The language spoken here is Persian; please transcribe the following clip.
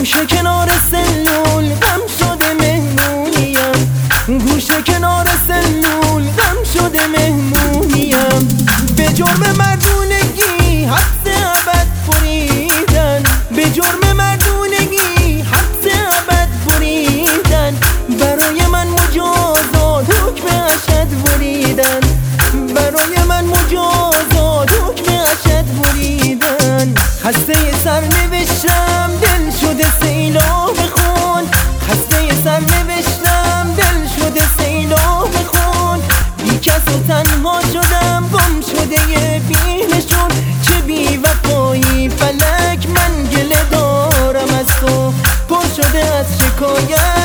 گوشه کنار سلول غم شده مهمونیم، گوشه کنار سلول غم شده مهمونیم. به جرم مردونگی حبس ابد بریدن، به جرم مردونگی حبس ابد بریدن. برای من مجازات حکم اشد بریدن، برای من مجازات حکم اشد بریدن. خسته سر نوشتم دل شده سیلاب خون، خسته سر نوشتم دل شده سیلاب خون. بی کس و تنها شدم گم شده بی نشون، چه بی وفایی فلک من گله دارم از تو، پر شده از شکایت